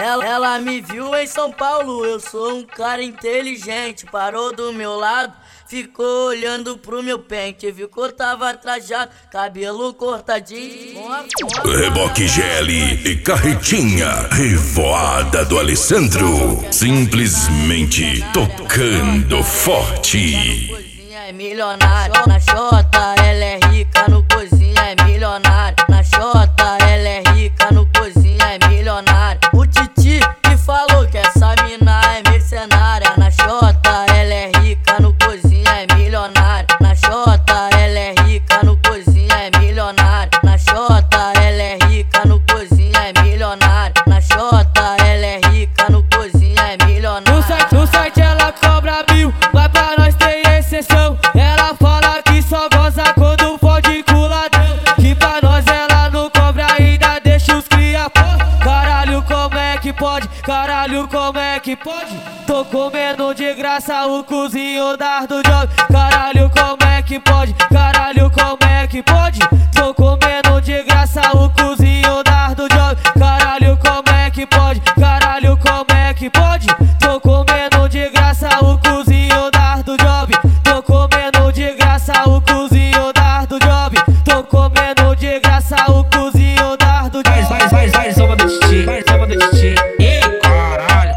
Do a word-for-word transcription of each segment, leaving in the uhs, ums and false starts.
Ela, ela me viu em São Paulo, eu sou um cara inteligente. Parou do meu lado, ficou olhando pro meu pente. Viu que eu tava trajado, cabelo cortadinho. Com a, com a Reboque G L e carretinha revoada do Alessandro. Simplesmente tocando forte. Cozinha é milionária, na xota ela é rica, no cozinha é milionária. Na xota ela é rica, no cozinha é milionária. O Titi que falou que essa mina é mercenária. Na xota ela é rica, no cozinha é milionária. Na xota ela é rica, no cozinha é milionária. Na xota ela é rica, no cozinha é milionária. Na xota ela é rica, no cozinha é milionária. No site, no site ela cobra mil, mas pra nós tem exceção. Ela fala que só goza quando fode com ladrão. Que pra nós ela não cobra, ainda deixa os cria pô. Caralho, como é que pode? Caralho, como é que pode? Tô comendo de graça o cozinho das do job. Caralho, como é que pode? Caralho, como é que pode? Tô comendo de graça o cozinho das do job. Caralho, como é que pode? Caralho, como é que pode? Tô comendo de graça o cozinho das do job. Tô comendo de graça o cozinho das do job. Tô comendo de graça o cozinho das do job. Vai, vai, vai, soma do Titi, vai, soma do Titi. Ei, caralho,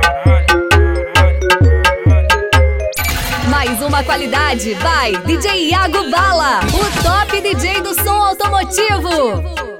Mais uma qualidade, vai D J Iago Bala, o top D J do som automotivo.